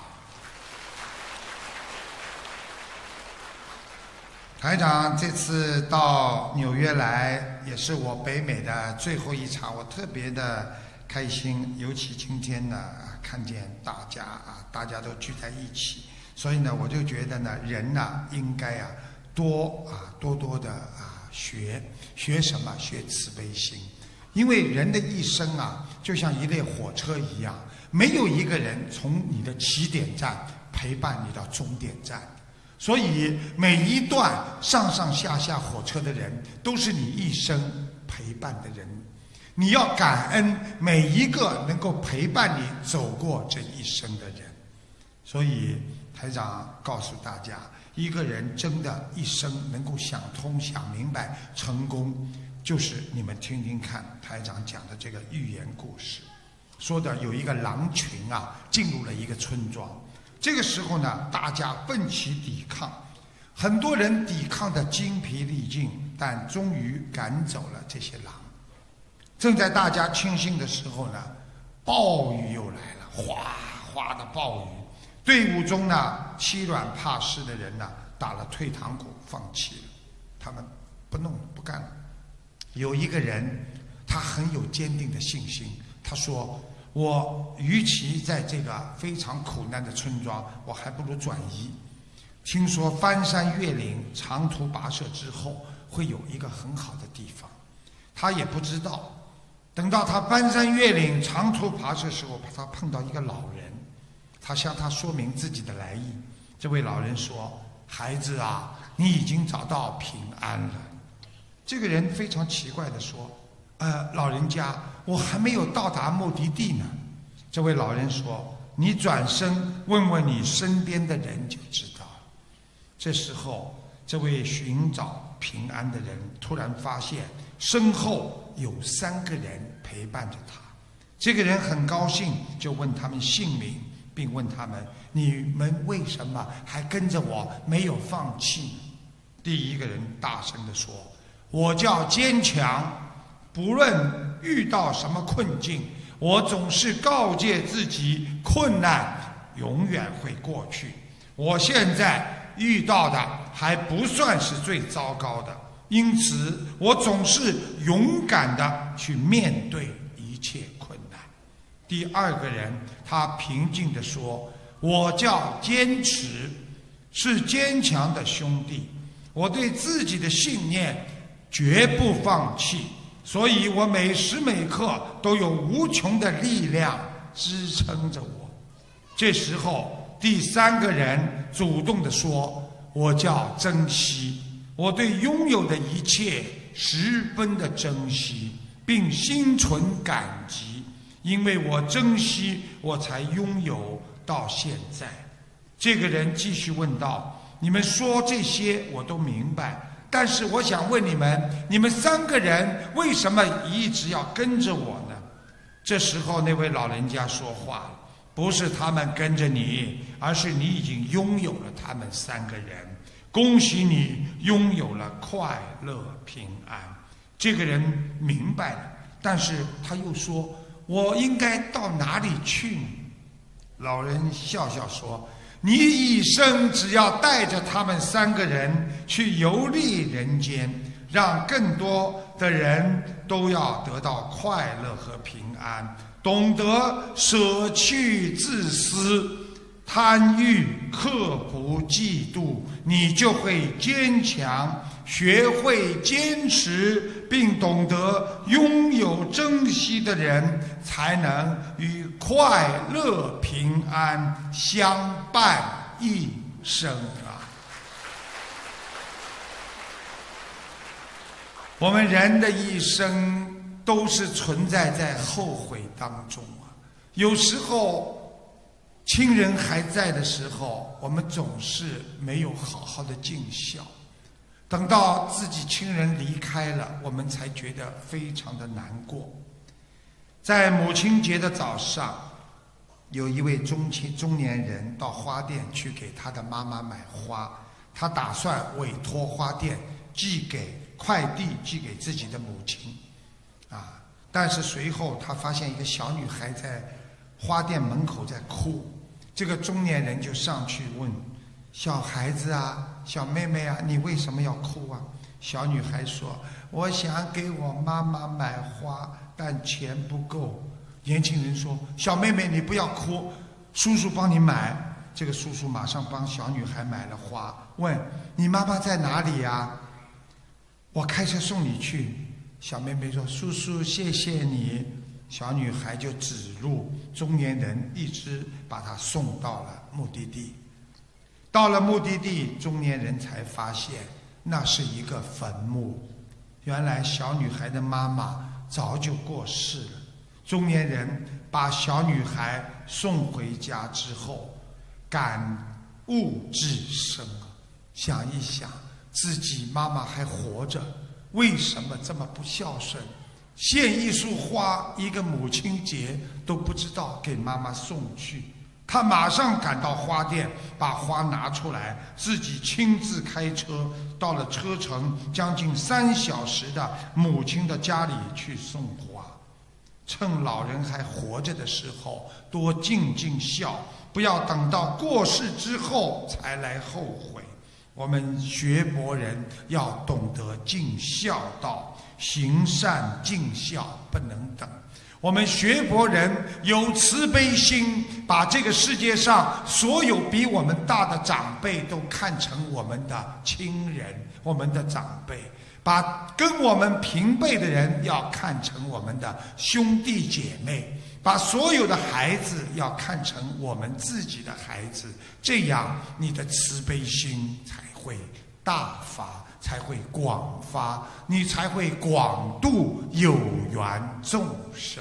台长这次到纽约来，也是我北美的最后一场，我特别的开心。尤其今天呢，看见大家啊，大家都聚在一起，所以呢，我就觉得呢，人呢应该啊多啊多多的啊学学什么？学慈悲心。因为人的一生啊，就像一列火车一样，没有一个人从你的起点站陪伴你到终点站。所以每一段上上下下火车的人，都是你一生陪伴的人。你要感恩每一个能够陪伴你走过这一生的人。所以台长告诉大家，一个人真的一生能够想通想明白成功，就是你们听听看台长讲的这个寓言故事。说的有一个狼群啊，进入了一个村庄。这个时候呢，大家奋起抵抗，很多人抵抗得精疲力尽，但终于赶走了这些狼。正在大家清醒的时候呢，暴雨又来了，哗哗的暴雨。队伍中呢，欺软怕事的人呢，打了退堂鼓，放弃了，他们不弄不干了。有一个人，他很有坚定的信心，他说：“我与其在这个非常苦难的村庄，我还不如转移。听说翻山越岭、长途跋涉之后，会有一个很好的地方。”他也不知道，等到他翻山越岭、长途跋涉的时候，他碰到一个老人，他向他说明自己的来意。这位老人说：“孩子啊，你已经找到平安了。”这个人非常奇怪地说：“呃，老人家，我还没有到达目的地呢。”这位老人说：“你转身问问你身边的人就知道了。”这时候，这位寻找平安的人突然发现身后有三个人陪伴着他。这个人很高兴，就问他们姓名，并问他们：“你们为什么还跟着我，没有放弃呢？”第一个人大声地说：“我叫坚强，不论遇到什么困境，我总是告诫自己，困难永远会过去。我现在遇到的还不算是最糟糕的，因此我总是勇敢地去面对一切困难。”第二个人他平静地说：“我叫坚持，是坚强的兄弟，我对自己的信念绝不放弃，所以我每时每刻都有无穷的力量支撑着我。”这时候第三个人主动地说：“我叫珍惜，我对拥有的一切十分的珍惜，并心存感激，因为我珍惜，我才拥有到现在。这个人继续问道：你们说这些我都明白，但是我想问你们，你们三个人为什么一直要跟着我呢？这时候那位老人家说话了：不是他们跟着你，而是你已经拥有了他们三个人。恭喜你拥有了快乐平安。这个人明白了，但是他又说：我应该到哪里去呢？老人笑笑说：你一生只要带着他们三个人去游历人间，让更多的人都要得到快乐和平安，懂得舍去自私、贪欲、刻不嫉妒，你就会坚强，学会坚持，并懂得拥有珍惜的人，才能与快乐平安相伴一生啊！我们人的一生都是存在在后悔当中啊，有时候亲人还在的时候，我们总是没有好好的尽孝，等到自己亲人离开了，我们才觉得非常的难过。在母亲节的早上，有一位中青中年人到花店去给他的妈妈买花，他打算委托花店寄给快递寄给自己的母亲啊，但是随后他发现一个小女孩在花店门口在哭，这个中年人就上去问：小孩子啊，小妹妹啊，你为什么要哭啊？小女孩说：我想给我妈妈买花，但钱不够。年轻人说：小妹妹你不要哭，叔叔帮你买。这个叔叔马上帮小女孩买了花，问：你妈妈在哪里呀？我开车送你去。小妹妹说：叔叔谢谢你。小女孩就指路，中年人一直把她送到了目的地。到了目的地，中年人才发现那是一个坟墓，原来小女孩的妈妈早就过世了。中年人把小女孩送回家之后，感悟至深，想一想自己妈妈还活着，为什么这么不孝顺？献一束花，一个母亲节都不知道给妈妈送去。他马上赶到花店，把花拿出来，自己亲自开车到了车程将近三小时的母亲的家里去送花。趁老人还活着的时候，多尽尽孝，不要等到过世之后才来后悔。我们学佛人要懂得尽孝道，行善尽孝不能等。我们学佛人有慈悲心，把这个世界上所有比我们大的长辈都看成我们的亲人，我们的长辈，把跟我们平辈的人要看成我们的兄弟姐妹，把所有的孩子要看成我们自己的孩子，这样你的慈悲心才会大发，才会广发，你才会广度有缘众生。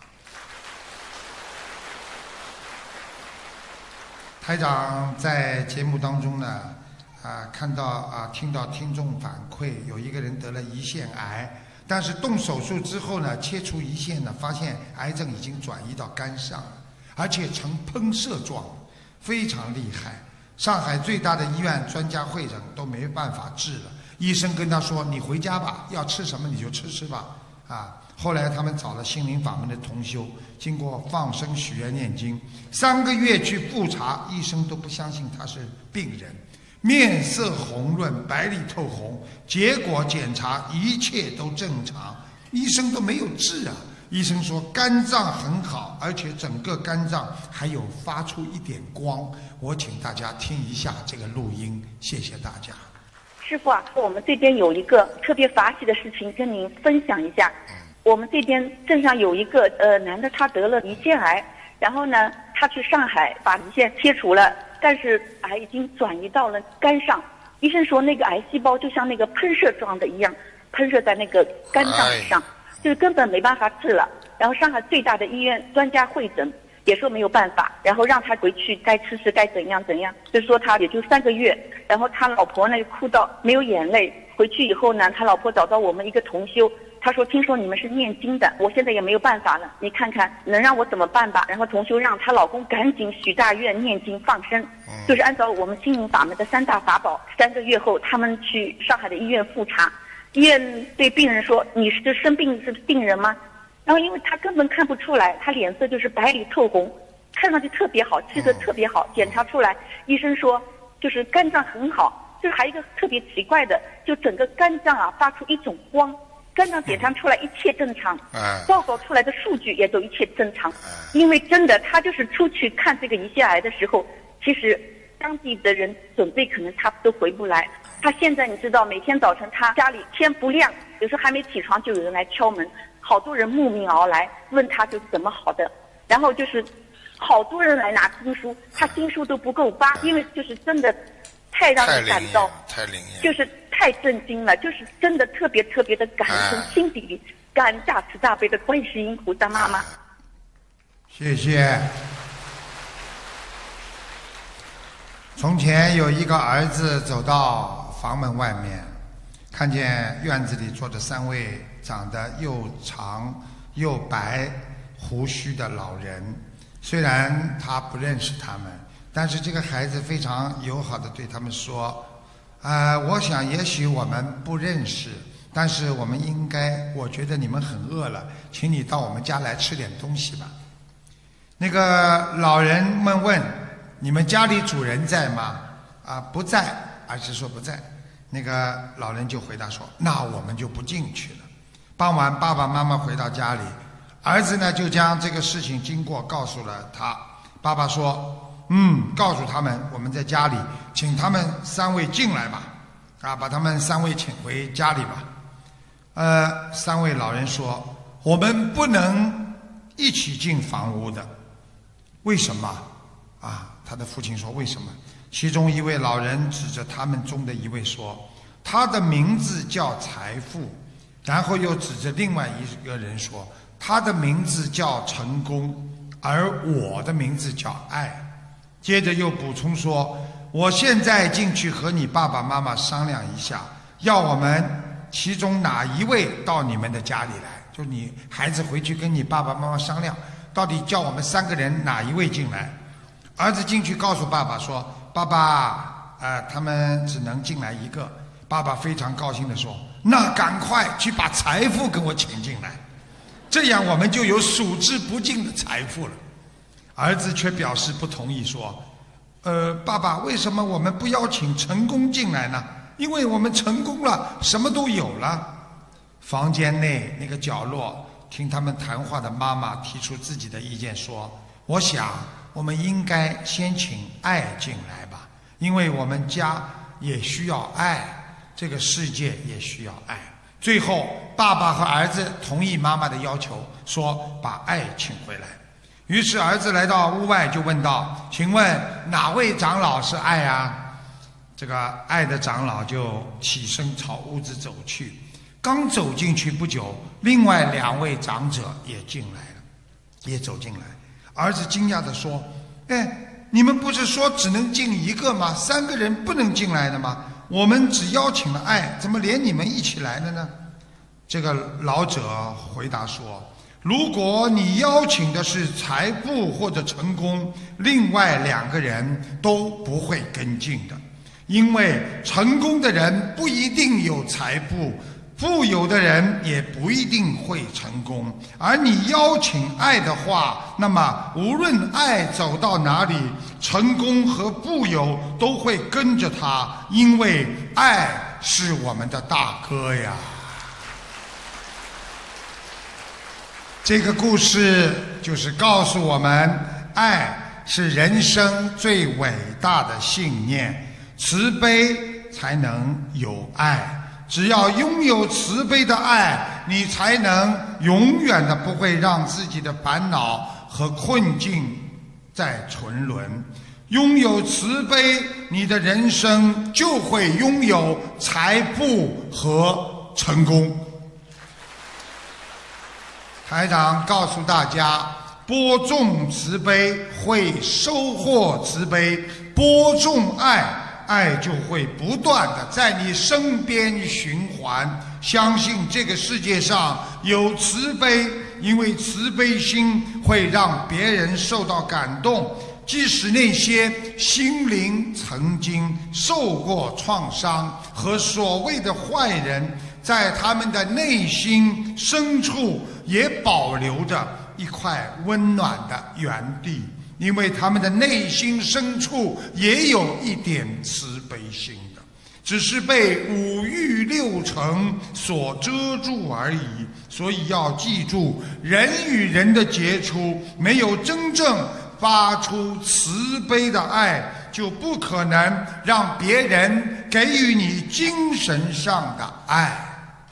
台长在节目当中呢，啊，看到啊，听到听众反馈，有一个人得了胰腺癌，但是动手术之后呢，切除胰腺呢，发现癌症已经转移到肝上了，而且呈喷射状，非常厉害。上海最大的医院专家会诊都没办法治了，医生跟他说：“你回家吧，要吃什么你就吃吃吧。”啊，后来他们找了心灵法门的同修，经过放生、许愿、念经，三个月去复查，医生都不相信他是病人，面色红润，白里透红，结果检查一切都正常，医生都没有治啊。医生说肝脏很好，而且整个肝脏还有发出一点光。我请大家听一下这个录音，谢谢大家。 师父啊，我们这边有一个特别法喜的事情跟您分享一下。我们这边镇上有一个呃男的，他得了胰腺癌，然后呢，他去上海把胰腺切除了，但是癌已经转移到了肝上。医生说那个癌细胞就像那个喷射状的一样，喷射在那个肝脏上，就是根本没办法治了。然后上海最大的医院专家会诊， 也说没有办法，然后让他回去该吃吃该怎样怎样，就说他也就三个月，然后他老婆呢哭到没有眼泪。回去以后呢，他老婆找到我们一个同修，他说听说你们是念经的，我现在也没有办法了，你看看能让我怎么办吧。然后同修让她老公赶紧许大愿念经放生，就是按照我们心灵法门的三大法宝。三个月后他们去上海的医院复查，医院对病人说你是生病是病人吗？然后因为他根本看不出来，他脸色就是白里透红，看上去特别好，气色特别好。检查出来，医生说就是肝脏很好，就是还有一个特别奇怪的，就整个肝脏啊发出一种光，肝脏检查出来一切正常，报告出来的数据也都一切正常。因为真的他就是出去看这个胰腺癌的时候，其实当地的人准备可能他都回不来。他现在你知道，每天早晨他家里天不亮，有时候还没起床就有人来敲门，好多人慕名而来问他就是怎么好的，然后就是好多人来拿经书，他经书都不够发，因为就是真的太让人感到， 太灵验， 就是太震惊了，就是真的特别特别的感恩，从心底里感恩大慈大悲的观世音菩萨妈妈。 谢谢。从前有一个儿子走到房门外面，看见院子里坐着三位长得又长又白胡须的老人，虽然他不认识他们，但是这个孩子非常友好地对他们说，呃，我想也许我们不认识，但是我们应该，我觉得你们很饿了，请你到我们家来吃点东西吧。那个老人们问，你们家里主人在吗？啊，不在。儿子说不在。那个老人就回答说，那我们就不进去了。傍晚爸爸妈妈回到家里，儿子呢就将这个事情经过告诉了他。爸爸说，嗯，告诉他们我们在家里，请他们三位进来吧，啊，把他们三位请回家里吧。呃，三位老人说，我们不能一起进房屋的。为什么？啊，他的父亲说为什么？其中一位老人指着他们中的一位说，他的名字叫财富，然后又指着另外一个人说，他的名字叫成功，而我的名字叫爱。接着又补充说，我现在进去和你爸爸妈妈商量一下，要我们其中哪一位到你们的家里来，就你孩子回去跟你爸爸妈妈商量，到底叫我们三个人哪一位进来。儿子进去告诉爸爸说，爸爸，呃，他们只能进来一个。爸爸非常高兴地说，那赶快去把财富给我请进来，这样我们就有数之不尽的财富了。儿子却表示不同意，说，呃，爸爸，为什么我们不邀请成功进来呢？因为我们成功了，什么都有了。房间内那个角落，听他们谈话的妈妈提出自己的意见，说，我想我们应该先请爱进来吧，因为我们家也需要爱，这个世界也需要爱。最后爸爸和儿子同意妈妈的要求，说把爱请回来。于是儿子来到屋外就问道，请问哪位长老是爱啊？这个爱的长老就起身朝屋子走去，刚走进去不久，另外两位长者也进来了，也走进来。儿子惊讶地说，哎，你们不是说只能进一个吗？三个人不能进来的吗？我们只邀请了爱，怎么连你们一起来了呢？这个老者回答说，如果你邀请的是财富或者成功，另外两个人都不会跟进的，因为成功的人不一定有财富，富有的人也不一定会成功。而你邀请爱的话，那么无论爱走到哪里，成功和富有都会跟着他，因为爱是我们的大哥呀。这个故事就是告诉我们，爱是人生最伟大的信念，慈悲才能有爱。只要拥有慈悲的爱，你才能永远的不会让自己的烦恼和困境再沉沦。拥有慈悲，你的人生就会拥有财富和成功。台长告诉大家， 播种慈悲会收获慈悲，播种爱，爱就会不断的在你身边循环。相信这个世界上有慈悲，因为慈悲心会让别人受到感动。即使那些心灵曾经受过创伤和所谓的坏人，在他们的内心深处也保留着一块温暖的原地，因为他们的内心深处也有一点慈悲心的，只是被五欲六尘所遮住而已。所以要记住，人与人的接触没有真正发出慈悲的爱，就不可能让别人给予你精神上的爱。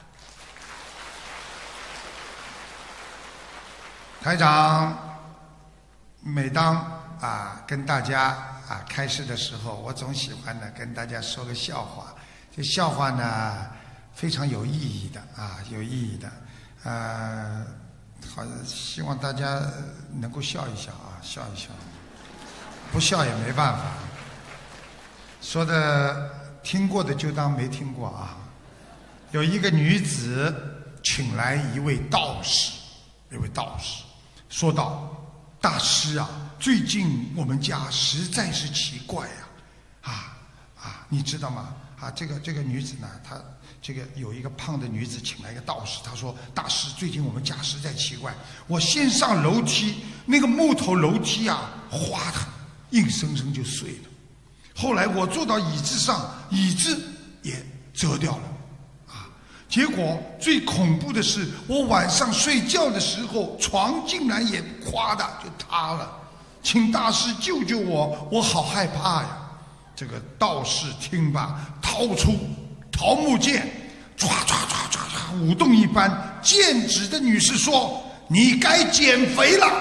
台长每当啊跟大家啊开示的时候，我总喜欢呢跟大家说个笑话。这笑话呢非常有意义的啊，有意义的，呃，好，希望大家能够笑一笑啊，笑一笑，不笑也没办法。说的听过的就当没听过啊。有一个女子请来一位道士，一位道士说道：“大师啊，最近我们家实在是奇怪呀、啊，啊啊，你知道吗？啊，这个这个女子呢，她这个有一个胖的女子请来一个道士，她说：大师，最近我们家实在奇怪，我先上楼梯，那个木头楼梯啊，哗的，硬生生就碎了。后来我坐到椅子上，椅子也折掉了。”结果最恐怖的是，我晚上睡觉的时候，床竟然也咵的就塌了，请大师救救我，我好害怕呀！这个道士听罢，掏出桃木剑，唰唰唰唰唰，舞动一番，剑指的女士说：“你该减肥了。”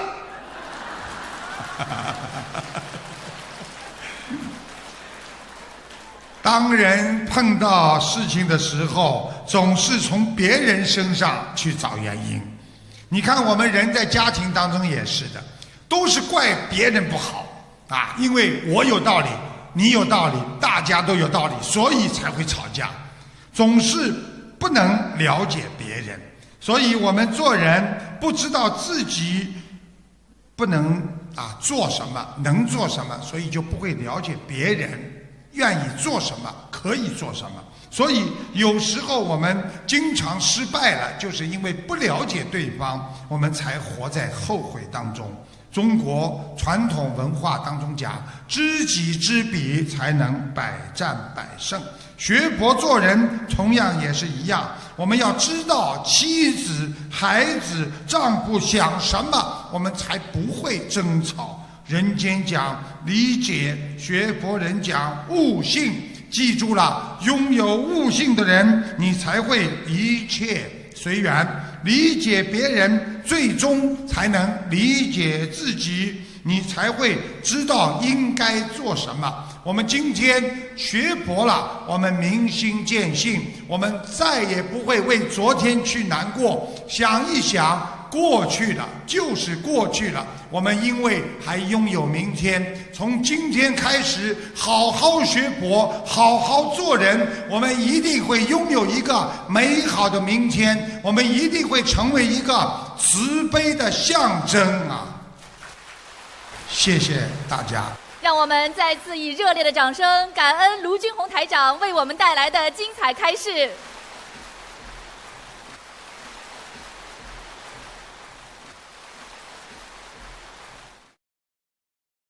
当人碰到事情的时候，总是从别人身上去找原因。你看我们人在家庭当中也是的，都是怪别人不好啊，因为我有道理，你有道理，大家都有道理，所以才会吵架。总是不能了解别人，所以我们做人不知道自己不能啊做什么，能做什么，所以就不会了解别人愿意做什么，可以做什么。所以有时候我们经常失败了，就是因为不了解对方，我们才活在后悔当中。中国传统文化当中讲，知己知彼才能百战百胜。学佛做人同样也是一样，我们要知道妻子、孩子、丈夫想什么，我们才不会争吵。人间讲理解，学佛人讲悟性。记住了，拥有悟性的人，你才会一切随缘，理解别人，最终才能理解自己，你才会知道应该做什么。我们今天学佛了，我们明心见性，我们再也不会为昨天去难过。想一想，过去了就是过去了，我们因为还拥有明天，从今天开始好好学佛，好好做人，我们一定会拥有一个美好的明天，我们一定会成为一个慈悲的象征啊！谢谢大家。 让我们再次以热烈的掌声感恩卢军宏台长为我们带来的精彩开示。